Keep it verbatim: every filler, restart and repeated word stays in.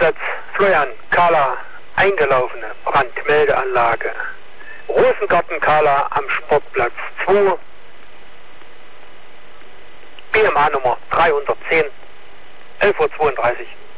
Einsatz Florian Kahler, eingelaufene Brandmeldeanlage. Rosengarten Kahler am Sportplatz zwei. B M A Nummer dreihundertzehn, elf Uhr zweiunddreißig.